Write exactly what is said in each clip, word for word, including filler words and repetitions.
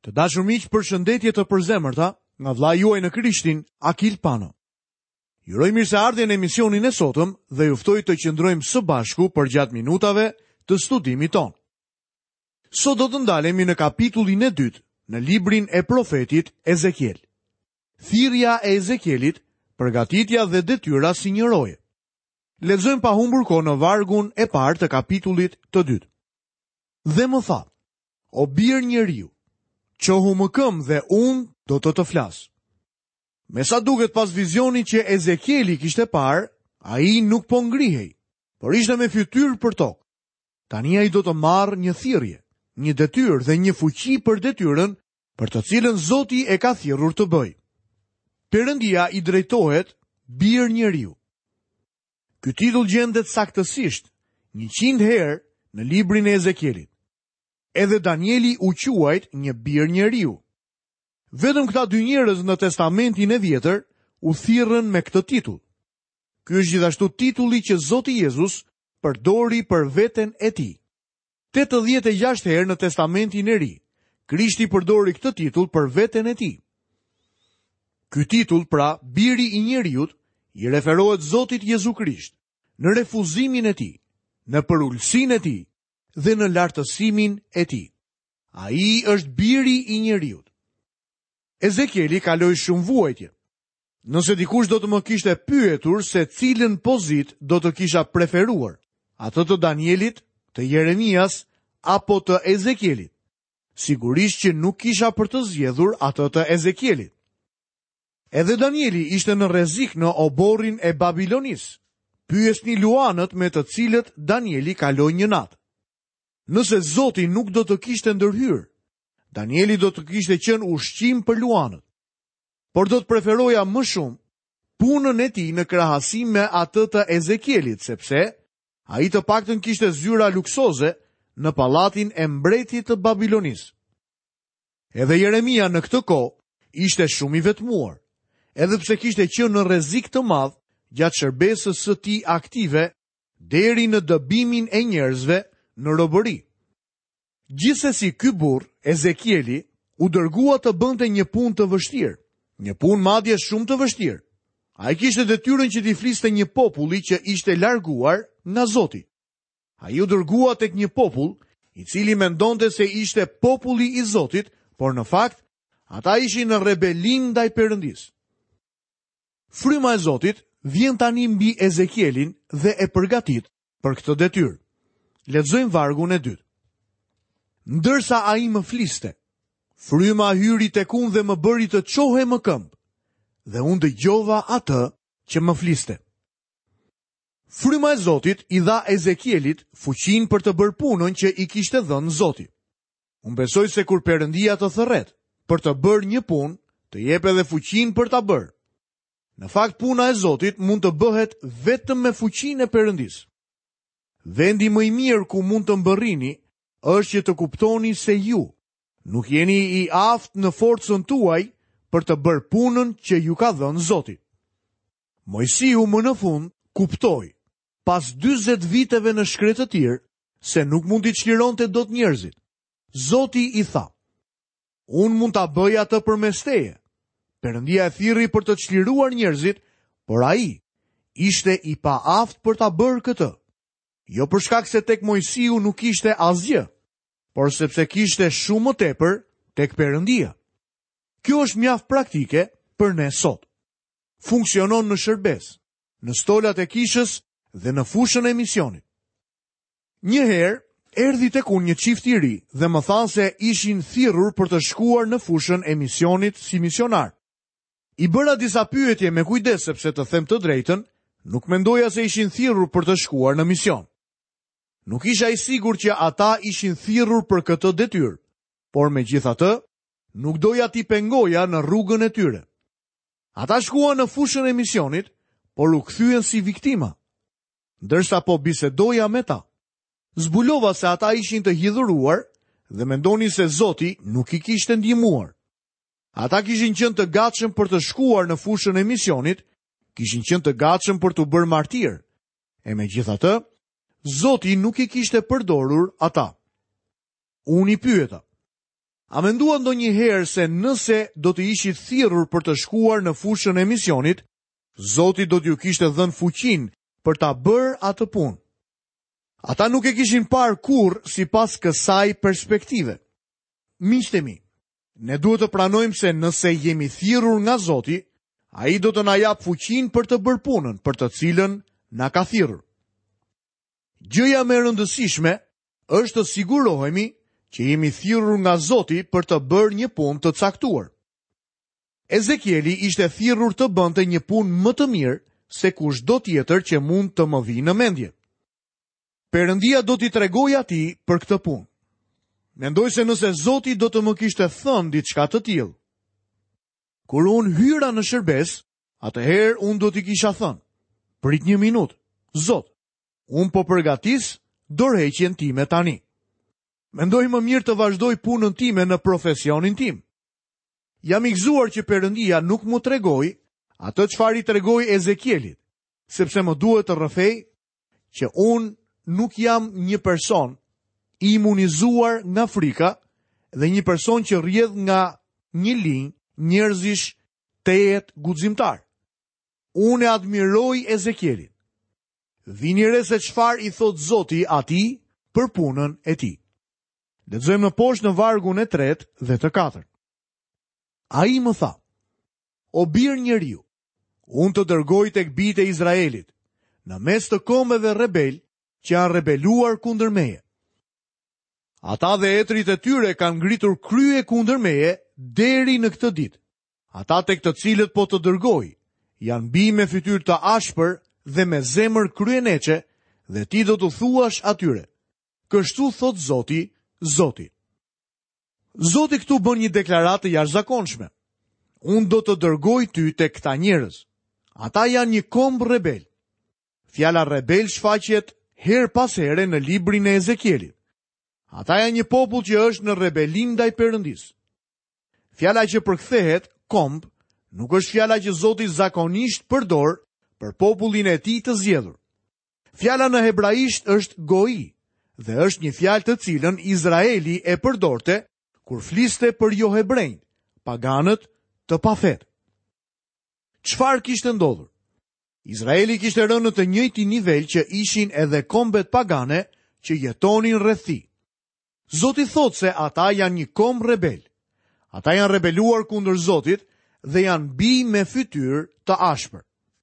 Të dashur miq, përshëndetje të përzemërta nga vllai juaj në Krishtin, Akil Pano. Ju uroj mirëseardhje në emisionin e sotëm dhe ju ftoj të qëndrojmë së bashku për gjatë minutave të studimit ton. Sot do të ndalemi në kapitullin e dytë në librin e profetit Ezekiel. Thirrja e Ezekielit, përgatitja dhe detyra si një roje. Lexojmë pa humbur kohë në vargun e parë të kapitullit të dytë. Dhe më tha: O bir njeriu, qohu më këmbë dhe unë do të të flas. Me sa duket pas vizionit që Ezekieli kishte parë, ai nuk po ngrihej, por ishte me fytyrë për tokë. Tani ai do të marrë një thirrje, një detyrë dhe një fuqi për detyrën për të cilën Zoti e ka thirrur të bëjë. Perëndia i drejtohet bir njeriu. Ky titull gjendet saktësisht njëqind herë në librin e Ezekielit. Edhe Danieli u quajt një bir njeriu. Vetëm këta dy njerëz në Testamentin e Vjetër u thirrën me këtë titull. Ky është gjithashtu titulli që Zoti Jezus përdori për veten e tij. tetëdhjetë e gjashtë herë në Testamentin e Ri, Krishti përdori këtë titull për veten e tij. Ky titull, pra, biri i njeriut, i referohet Zotit Jezu Krisht, në refuzimin e tij, në përulësinë e tij dhe në lartësimin e tij. Ai është biri i njeriut. Ezekieli kaloi shumë vuajtje. Nëse dikush do të më kishte pyetur se cilën pozitë do të kisha preferuar, atë të Danielit, të Jeremias apo të Ezekielit, sigurisht që nuk kisha për të zgjedhur atë të Ezekielit. Edhe Danieli ishte në rrezik në oborrin e Babilonis. Pyesni luanët me të cilët Danieli kaloi një natë. Nëse Zoti nuk do të kishte ndërhyrë, Danieli do të kishte qenë ushqim për luanët. Por do të preferoja më shumë punën e tij në krahasim me atë të Ezekielit, sepse ai të paktën kishte zyra luksoze në pallatin e mbretit të Babilonis. Edhe Jeremia në këtë kohë ishte shumë i vetmuar, edhe pse kishte qenë në rrezik të madh gjatë shërbesës së tij aktive deri në dëbimin e njerëzve në robëri. Gjithsesi, ky burr, Ezekieli, u dërgua të bënte një punë të vështirë, një punë madje shumë të vështirë. Ai kishte detyrën që t'i fliste një populli që ishte larguar nga Zoti. Ai u dërgua tek një popull i cili mendonte se ishte populli i Zotit, por në fakt ata ishin në rebelim ndaj Perëndis. Fryma e Zotit vjen tani mbi Ezekielin dhe e përgatit për këtë detyrë. Lexojmë vargun e dytë. Ndërsa ai më fliste, fryma hyri tek unë dhe më bëri të çohe më këmbë, dhe unë dëgjova atë që më fliste. Fryma e Zotit i dha Ezekielit fuqinë për të bërë punën që i kishte dhënë Zoti. Unë besoj se kur Perëndia të thërret për të bërë një punë, të jep edhe fuqinë për ta bërë. Në fakt, puna e Zotit mund të bëhet vetëm me fuqinë e Perëndis. Vendi më i mirë ku mund të mbërrini është që të kuptoni se ju nuk jeni i aftë në forcën tuaj për të bërë punën që ju ka dhënë Zoti. Mojsiu më në fund kuptoi, pas dyzet viteve në shkretë të tir, se nuk mund t'i çlironte dot njerëzit. Zoti i tha: Unë mund ta bëj atë përmes teje. Perëndia e thirrri për të çliruar njerëzit, por ai ishte i paaftë për ta bërë këtë. Jo për shkak se tek Mojsiu nuk ishte asgjë, por sepse kishte shumë më tepër tek Perëndia. Kjo është mjaft praktike për ne sot. Funksionon në shërbes, në stolat e kishës dhe në fushën e misionit. Një herë erdhi tek unë një çift i ri dhe më thanë se ishin thirrur për të shkuar në fushën e misionit si misionar. I bëra disa pyetje me kujdes sepse, të them të drejtën, nuk mendoja se ishin thirrur për të shkuar në mision. Nuk isha i sigurt që ata ishin thirrur për këtë detyrë, por megjithatë, nuk doja t'i pengoja në rrugën e tyre. Ata shkuan në fushën e misionit, por u kthyen si viktima. Ndërsa po bisedoja me ta, zbulova se ata ishin të hidhuruar dhe mendonin se Zoti nuk i kishte ndihmuar. Ata kishin qenë të gatshëm për të shkuar në fushën e misionit, kishin qenë të gatshëm për të bërë martir, e megjithatë, Zoti nuk i kishte përdorur ata. Unë i pyeta: A mendua ndonjëherë se nëse do të ishit thirrur për të shkuar në fushën e misionit, Zoti do t'ju kishte dhënë fuqinë për ta bërë atë punë. Ata nuk e kishin parë kurrë sipas kësaj perspektive. Miqtë mi, ne duhet të pranojmë se nëse jemi thirrur nga Zoti, ai do të na jap fuqinë për të bërë punën për të cilën na ka thirrur. Gjëja më e rëndësishme është të sigurohemi që jemi thirrur nga Zoti për të bërë një punë të caktuar. Ezekieli ishte thirrur të bënte një punë më të mirë se kushdo tjetër që mund të më vijë në mendje. Perëndia do t'i tregojë atij për këtë punë. Mendoj se nëse Zoti do të më kishte thënë diçka të tillë, kur unë hyra në shërbes, atëherë unë do t'i kisha thënë: prit një minutë, Zot, unë po përgatis dorëheqjen time tani. Mendoj më mirë të vazhdoj punën time në profesionin tim. Jam i gëzuar që Perëndia nuk mu tregoi atë çfarë i tregoi Ezekielit, sepse më duhet të rrëfej që unë nuk jam një person i imunizuar nga frika dhe një person që rrjedh nga një linj njerëzish të jetë guximtar. Unë e admiroj Ezekielin. Vini re se çfarë i thot Zoti atij për punën e tij. Lexojmë në poshtë në vargun e tretë dhe të katërt. Ai më tha: O bir njeriu, unë të dërgoj tek bijtë e Izraelit, në mes të kombeve rebel që janë rebeluar kundër meje. Ata dhe etrit e tyre kanë ngritur krye kundër meje deri në këtë ditë. Ata tek të cilët po të dërgoj janë bij me fytyrë të ashpër dhe me zemër kryeneçe, dhe ti do të thuash atyre: kështu thot Zoti, Zoti. Zoti këtu bën një deklaratë jashtëzakonshme. Unë do të dërgoj ty tek këta njerëz. Ata janë një komb rebel. Fjala rebel shfaqet her pas here në librin e Ezekielit. Ata janë një popull që është në rebelim ndaj Perëndisë. Fjala që përkthehet komb nuk është fjala që Zoti zakonisht përdor për popullin e tij të zgjedhur. Fjala në hebraisht është goi dhe është një fjalë të cilën Izraeli e përdorte kur fliste për jo hebrejt, paganët të pafet. Çfarë kishte ndodhur? Izraeli kishte rënë në të njëjtin nivel që ishin edhe kombet pagane që jetonin rreth tij. Zoti thot se ata janë një komb rebel. Ata janë rebeluar kundër Zotit dhe janë bij me fytyrë të ashpër.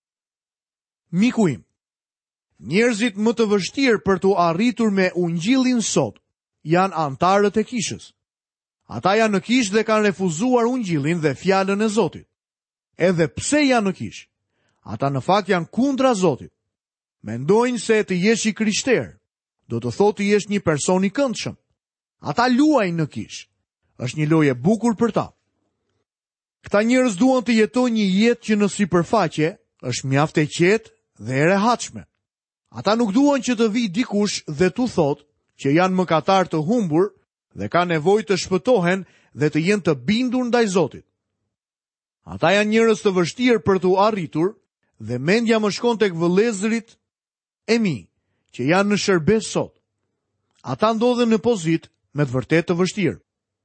Miku im, njerëzit më të vështirë për të arritur me ungjillin sot janë antarët e kishës. Ata janë në kishë dhe kanë refuzuar ungjillin dhe fjalën e Zotit. Edhe pse janë në kishë, ata në fakt janë kundra Zotit. Mendojnë se të jesh i krishterë do të thotë të jesh një person i këndshëm. Ata luajnë në kishë. Është një lojë e bukur për ta. Këta njerëz duan të jetojnë një jetë që në sipërfaqe është mjaft e qetë dhe e rehatshme. Ata nuk duan që të vijë dikush dhe t'u thotë që janë mëkatar të humbur dhe ka nevojë të shpëtohen dhe të jenë të bindur ndaj Zotit. Ata janë njerëz të vështirë për t'u arritur dhe mendja më shkon tek vëllezërit e mi që janë në shërbes sot. Ata ndodhen në pozitë me të vërtetë të vështirë.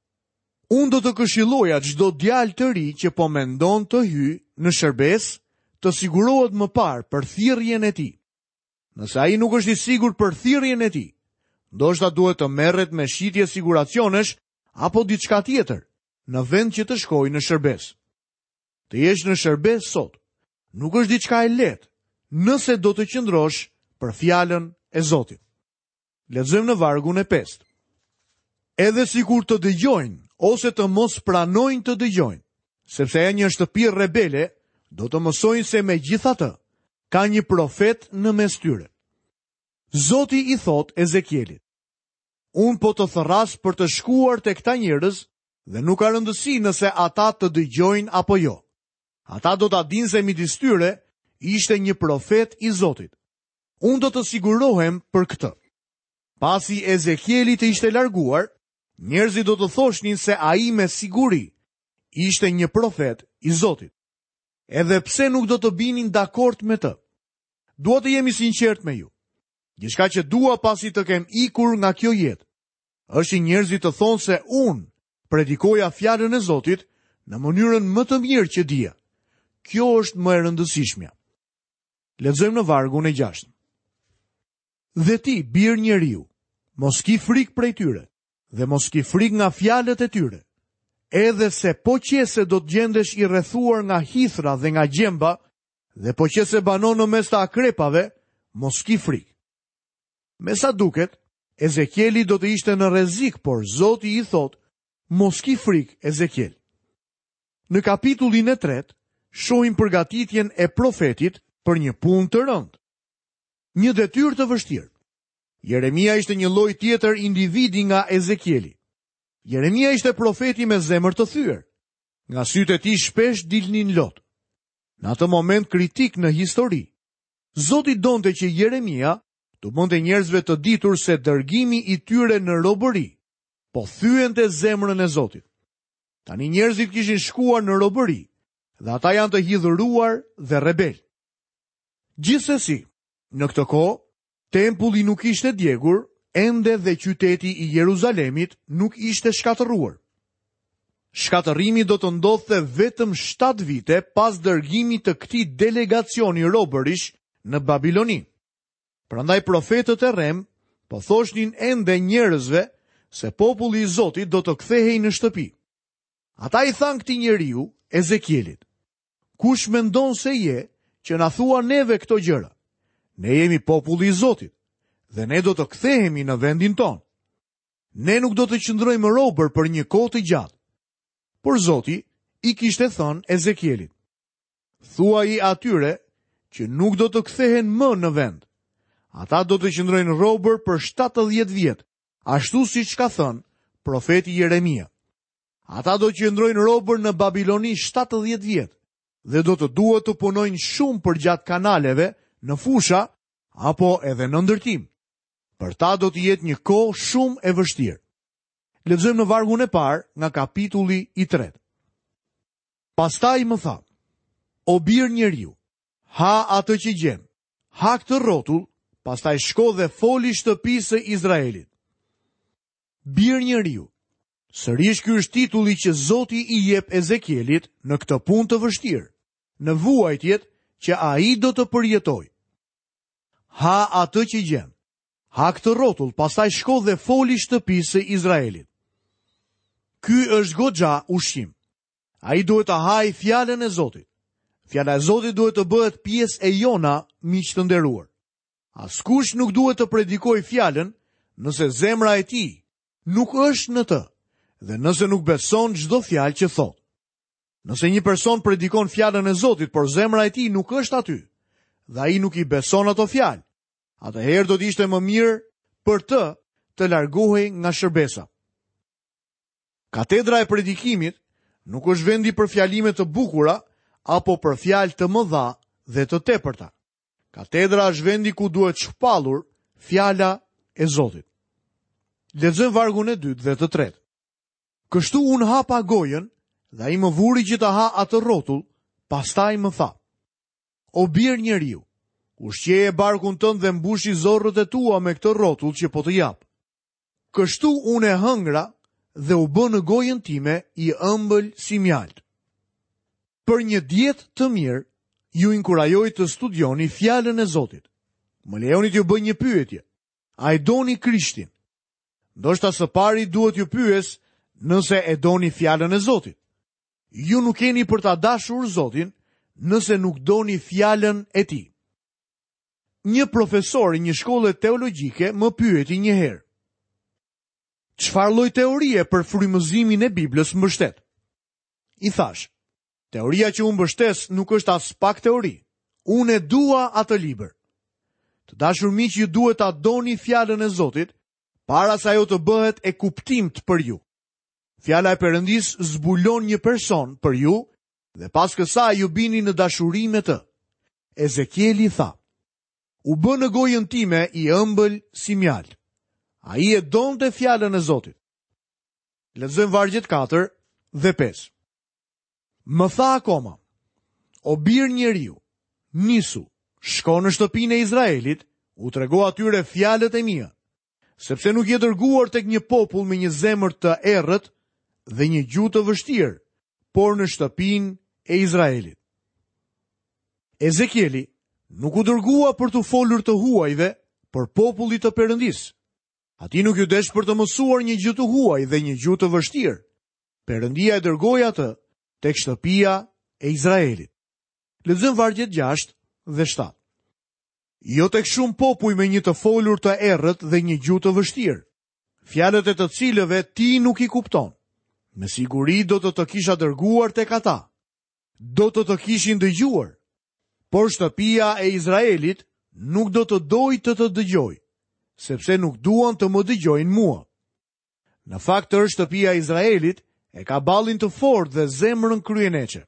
Unë do të këshilloja çdo djalë të ri që po mendon të hyjë në shërbes të sigurohet më parë për thirrjen e tij. Nëse ai nuk është i sigurt për thirrjen e tij, ndoshta duhet të merret me shitje siguracionesh apo diçka tjetër në vend që të shkojë në shërbes. Të jesh në shërbes sot nuk është diçka e lehtë nëse do të qëndrosh për fjalën e Zotit. Lexojmë në vargun e pestë. Edhe sikur të dëgjojnë ose të mos pranojnë të dëgjojnë, sepse janë një shtëpi rebele, do të mësojnë se megjithatë ka një profet në mes tyre. Zoti i thot Ezekielit: unë po të thërras për të shkuar te këta njerëz dhe nuk ka rëndësi nëse ata të dëgjojnë apo jo. Ata do ta dinë se midis tyre ishte një profet i Zotit. Unë do të sigurohem për këtë. Pasi Ezekieli të ishte larguar, njerëzit do të thoshnin se ai me siguri ishte një profet i Zotit. Edhe pse nuk do të binin dakord me të. Dua të jemi sinqert me ju. Gjithçka që dua pasi të kem ikur nga kjo jetë, është i njerëzit të thonë se unë predikoja fjalën e Zotit në mënyrën më të mirë që dija. Kjo është më e rëndësishmja. Lexojmë në vargun e gjashtë. Dhe ti, bir njeriu, mos ki frikë prej tyre, dhe mos ki frikë nga fjalët e tyre, edhe se po qese do të gjendesh i rrethuar nga hithra dhe nga gjemba, dhe po qese banon në mes të akrepave, mos ki frikë. Me sa duket, Ezekieli do të ishte në rrezik, por Zoti i thot, mos ki frikë, Ezekiel. Në kapitullin e tretë, shohim përgatitjen e profetit për një punë të rëndë. Një detyrë të vështirë. Jeremia ishte një lloj tjetër individi nga Ezekieli. Jeremia ishte profeti me zemër të thyer. Nga sytë e tij shpesh dilnin lot. Në atë moment kritik në histori, Zoti donte që Jeremia të bënte njerëzve të ditur se dërgimi i tyre në robëri po thyente zemrën e Zotit. Tani njerëzit kishin shkuar në robëri dhe ata janë të hidhuruar dhe rebel. Gjithsesi, në këtë kohë, tempulli nuk ishte djegur, ende dhe qyteti i Jeruzalemit nuk ishte shkatëruar. Shkatërimi do të ndodhte vetëm shtatë vite pas dërgimit të këtij delegacioni robërish në Babiloni. Prandaj profetët e Rem po thoshnin ende njerëzve se populli i Zotit do të kthehej në shtëpi. Ata i than këtij njeriu, Ezekielit, kush mendon se je që na thua neve këto gjëra? Ne jemi populli i Zotit dhe ne do të kthehemi në vendin ton. Ne nuk do të qëndrojmë robër për një kohë të gjatë. Por Zoti i kishte thënë Ezekielit, thuaj atyre që nuk do të kthehen më në vend. Ata do të qëndrojnë robër për shtatëdhjetë vjet, ashtu siç ka thënë profeti Jeremia. Ata do të qëndrojnë robër në Babiloni shtatëdhjetë vjet dhe do të duhet të punojnë shumë për gjatë kanaleve, në fusha apo edhe në ndërtim. Për ta do të jetë një kohë shumë e vështirë. Lexojmë në vargun e parë nga kapitulli i tretë. Pastaj më tha, o bir njeriu, ha atë që gjen, ha këtë rrotull, pastaj shko dhe foli shtëpisë së Izraelit. Bir njeriu, sërish ky është titulli që Zoti i jep Ezekielit në këtë punë të vështirë, në vuajtjet që ai do të përjetojë. Ha atë që gjen, ha këtë rrotull, pastaj shko dhe foli shtëpisë së Izraelit. Ky është goxha ushqim. Ai duhet të hajë fjalën e Zotit. Fjala e Zotit duhet të bëhet pjesë e jona, miq të nderuar. Askush nuk duhet të predikojë fjalën nëse zemra e tij nuk është në të dhe nëse nuk beson çdo fjalë që thot. Nëse një person predikon fjalën e Zotit, por zemra e tij nuk është aty dhe ai nuk i beson ato fjalë, atëherë do të ishte më mirë për të të largohej nga shërbesa. Katedra e predikimit nuk është vendi për fjalime të bukura apo për fjalë të mëdha dhe të tepërta. Katedra është vendi ku duhet shpallur fjala e Zotit. Lexojmë vargun e dytë dhe të tretë. Kështu unë hapa gojën dhe ai më vuri që të ha atë rrotull, pastaj më tha, o bir njeriu, ushqeje barkun tënd dhe mbushi zorrët e tua me këtë rrotull që po të jap. Kështu unë e hëngra dhe u bë në gojën time i ëmbël si mjalt. Për një dietë të mirë, ju inkurajoj të studioni fjalën e Zotit. Më lejoni t'ju bëj një pyetje. A e doni Krishtin? Ndoshta së pari duhet ju pyes nëse e doni fjalën e Zotit. Ju nuk keni për ta dashur Zotin nëse nuk doni fjalën e tij. Një profesor i një shkolle teologjike më pyeti një herë, çfarë lloj teorie për frymëzimin e Biblës mbështet? I thash, teoria që unë mbështes nuk është as pak teori. Unë e dua atë libër. Të dashur miq, ju duhet ta doni fjalën e Zotit para se ajo të bëhet e kuptimt për ju. Fjala e Perëndis zbulon një person për ju dhe pas kësaj ju bini në dashuri me të. Ezekieli tha, u bë në gojën time i ëmbël si mjalt. Ai e donte fjalën e Zotit. Lexojmë vargjet katër dhe pesë. Më tha akoma, o bir njeriu, nisu, shko në shtëpinë e Izraelit, u trego atyre fjalët e mia, sepse nuk je dërguar tek një popull me një zemër të errët dhe një gjuhë të vështirë, por në shtëpinë e Izraelit. Ezekieli nuk u dërgua për të folur të huajve për popullit të Perëndis. Ati nuk ju desh për të mësuar një gjuhë të huaj dhe një gjuhë të vështirë. Perëndia e dërgoi atë tek shtëpia e Izraelit. Lexojmë vargjet gjashtë dhe shtatë. Jo tek shumë popull me një të folur të errët dhe një gjuhë të vështirë, fjalët e të cilëve ti nuk i kupton. Me siguri do të të kisha dërguar tek ata. Do të të kishin dëgjuar, por shtëpia e Izraelit nuk do të doj të të dëgjoj, sepse nuk duan të më dëgjojnë mua. Në fakt tërë shtëpia e Izraelit e ka ballin të fortë dhe zemrën kryeneçe.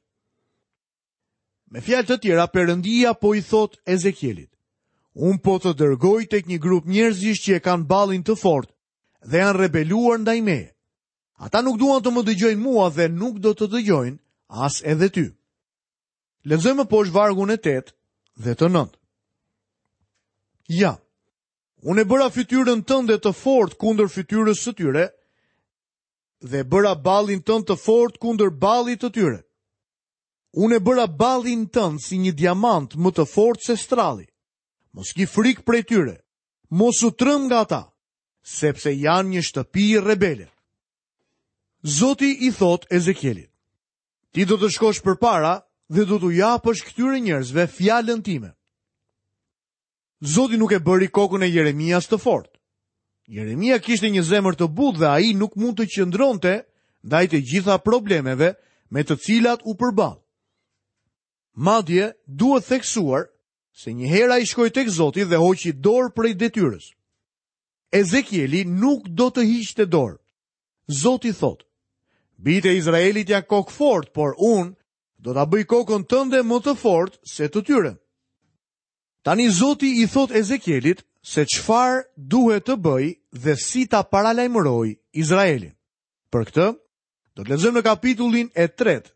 Me fjalë të tjera, Perëndia po i thot Ezekielit: unë po të dërgoj tek një grup njerëzish që e kanë ballin të fortë dhe janë rebeluar ndaj meje. Ata nuk duan të më dëgjojnë mua dhe nuk do të dëgjojnë as edhe ty. Lexojmë poshtë vargun e tetë dhe të nëntë. Ja, unë e bëra fytyrën tënde të fortë kundër fytyrës së tyre dhe bëra ballin tënd të fortë kundër ballit të tyre. Unë e bëra ballin tënd si një diamant më të fortë se stralli. Mos ki frikë prej tyre, mos u trëm nga ata, sepse janë një shtëpi rebele. Zoti i thot Ezekielit: ti do të shkosh përpara dhe do t'u japësh këtyre njerëzve fjalën time. Zoti nuk e bëri kokën e Jeremias të fortë. Jeremia kishte një zemër të butë dhe ai nuk mund të qëndronte ndaj të gjitha problemeve me të cilat u përball. Madje duhet theksuar se një herë ai shkoi tek Zoti dhe hoqi dorë prej detyrës. Ezekieli nuk do të hiqte dorë. Zoti thot: bitë e Izraelit janë kokë fort, por unë do ta bëj kokën tënde më të fortë se të tyre. Tani Zoti i thot Ezekielit se çfarë duhet të bëj dhe si ta paralajmëroj Izraelin. Për këtë, do të lexojmë në kapitullin e tretë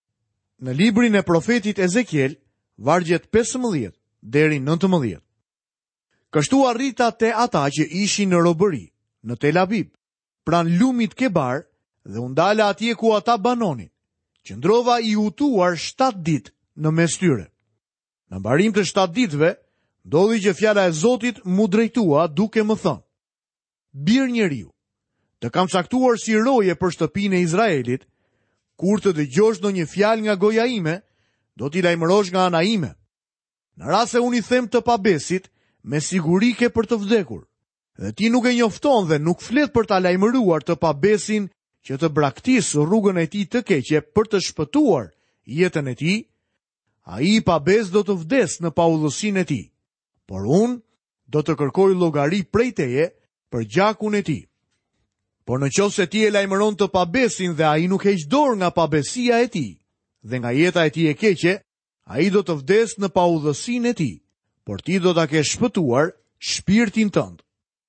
në librin e profetit Ezekiel, vargjet pesëmbëdhjetë deri në nëntëmbëdhjetë. Kështu arrita te ata që ishin në robëri, në Tel Abib, pran lumit Kebar, dhe u ndala atje ku ata banonin. Qëndrova i hutuar shtatë ditë në mes tyre. Në mbarim të shtatë ditëve, ndodhi që fjala e Zotit mu drejtua duke më thënë: bir njeriu, të kam caktuar si roje për shtëpinë e Izraelit, kur të dëgjosh ndonjë fjalë nga goja ime, do t'i lajmërosh nga ana ime. Në rast se unë i them të pabesit, me siguri ke për të vdekur, dhe ti nuk e njofton dhe nuk flet për ta lajmëruar të pabesin që të braktis rrugën e tij të keqe për të shpëtuar jetën e tij, ai i pabes do të vdes në paullësinë e tij, por unë do të kërkoj llogari prej teje për gjakun e tij. Por në qoftë se ti e lajmëron të pabesin dhe ai nuk heq dorë nga pabesia e tij dhe nga jeta e tij e keqe, ai do të vdes në paullësinë e tij, por ti do ta kesh shpëtuar shpirtin tënd.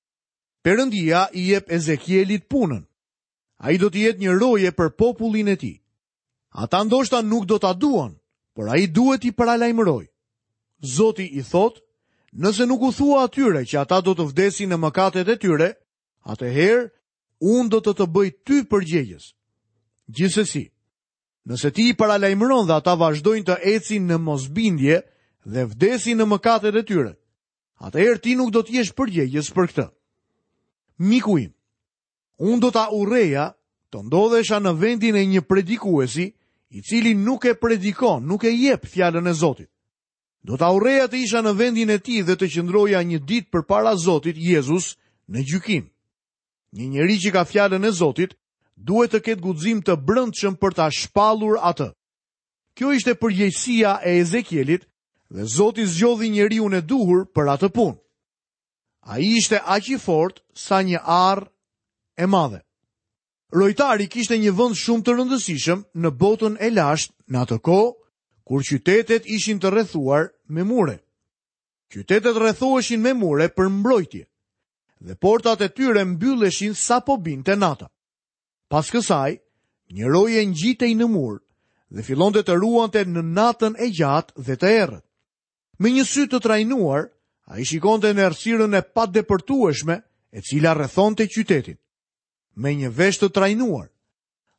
Perëndia i jep Ezekielit punën. Ai do të jetë një roje për popullin e tij. Ata ndoshta nuk do ta duan, por ai duhet i paralajmëroj. Zoti i thot: nëse nuk u thua atyre që ata do të vdesin në mëkatet e tyre, atëherë unë do të të bëj ty përgjegjës. Gjithsesi, nëse ti i paralajmëron dhe ata vazhdojnë të ecin në mosbindje dhe vdesin në mëkatet e tyre, atëherë ti nuk do të jesh përgjegjës për këtë. Miku im, unë do ta urreja të ndodhesha në vendin e një predikuesi i cili nuk e predikon, nuk e jep fjalën e Zotit. Do ta urreja të isha në vendin e tij dhe të qëndroja një ditë përpara Zotit Jezus në gjykim. Një njeri që ka fjalën e Zotit duhet të ketë guxim të brendshëm për ta shpallur atë. Kjo ishte përgjegjësia e Ezekielit dhe Zoti zgjodhi njeriu e duhur për atë punë. Ai ishte aq i fortë sa një arr e madhe. Rojtari kishte një vend shumë të rëndësishëm në botën e lashtë në atë kohë kur qytetet ishin të rrethuar me mure. Qytetet rrethoheshin me mure për mbrojtje dhe portat e tyre mbylleshin sapo binte nata. Pas kësaj, një roje ngjitej në mur dhe fillonte të ruante në natën e gjatë dhe të errët. Me një sy të trajnuar, ai shikonte në errësirën e padepërtueshme e cila rrethonte qytetin. Me një vesh të trajnuar,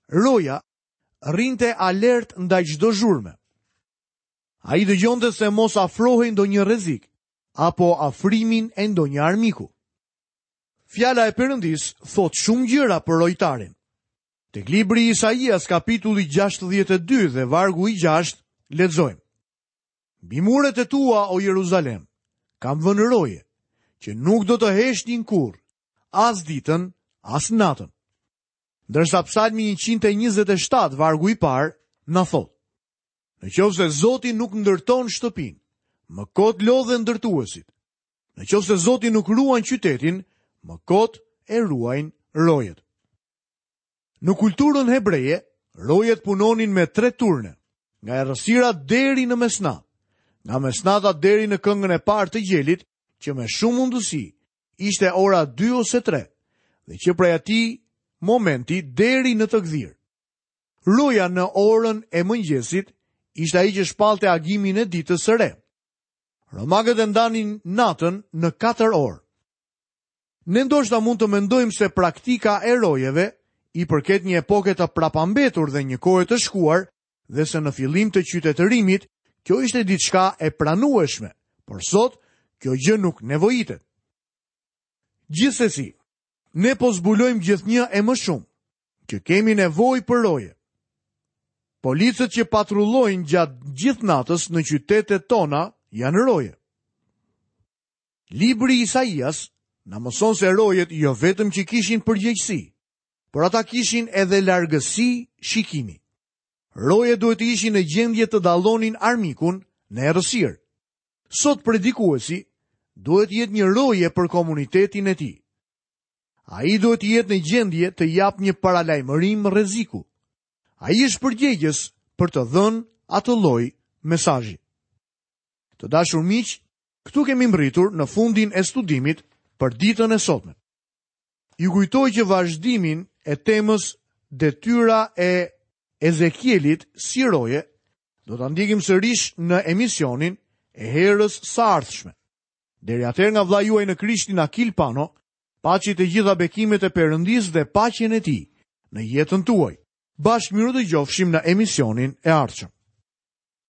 Roja rrinte alert ndaj çdo zhurme. Ai dëgjonte se mos afrohej ndonjë rrezik apo afrimin e ndonjë armiku. Fjala e Perëndis thot shumë gjëra për lojtarin. Tek libri i Isaias kapitulli gjashtëdhjetë e dy dhe vargu i gjashtë lexojmë: Mbi muret e tua, o Jeruzalem, kam vënë roje, që nuk do të heshtin kurrë, as ditën, as natën. Ndërsa Psalmi njëqind e njëzet e shtatë vargu i parë na thot: Në qoftë se Zoti nuk ndërton shtëpinë, më kot lodhen ndërtuesit. Në qoftë se Zoti nuk ruan qytetin, më kot e ruajnë rojet. Në kulturën hebreje, rojet punonin me tre turne, nga errësira deri në mesnatë, nga mesnata deri në këngën e parë të gjelit, që me shumë mundësi ishte ora dy ose tre, dhe që prej atij momenti deri në të gdhirë. Roja në orën e mëngjesit ishte ai që shpallte agimin e ditës së re. Romagët e ndanin natën në katër orë. Ne ndoshta mund të mendojmë se praktika e rojeve i përket një epoke të prapambetur dhe një kohe të shkuar, dhe se në fillim të qytetërimit kjo ishte diçka e pranueshme, por sot kjo gjë nuk nevojitet. Gjithsesi, ne po zbulojmë gjithnjë e më shumë, që kemi nevojë për roje. Policët që patrullojnë gjatë gjithë natës në qytetet tona janë roje. Libri i Isaias na mëson se rojet jo vetëm që kishin përgjegjësi, por ata kishin edhe largësi shikimi. Rojet duhet të ishin në gjendje të dallonin armikun në errësirë. Sot predikuesi duhet jetë një roje për komunitetin e tij. Ai duhet të jetë në gjendje të japë një paralajmërim rreziku. Ai është përgjegjës për të dhënë atë lloj mesazhi. Të dashur miq, këtu kemi mbërritur në fundin e studimit për ditën e sotme. Ju kujtoj që vazhdimin e temës detyra e Ezekielit si roje do ta ndjekim sërish në emisionin e herës së ardhshme. Deri atëherë, nga vlla juaj në Krishtin Akil Pano, paçi të gjitha bekimet e Perëndisë dhe paqen e tij në jetën tuaj. Bashkë miru të gjofshim në emisionin e ardhshëm.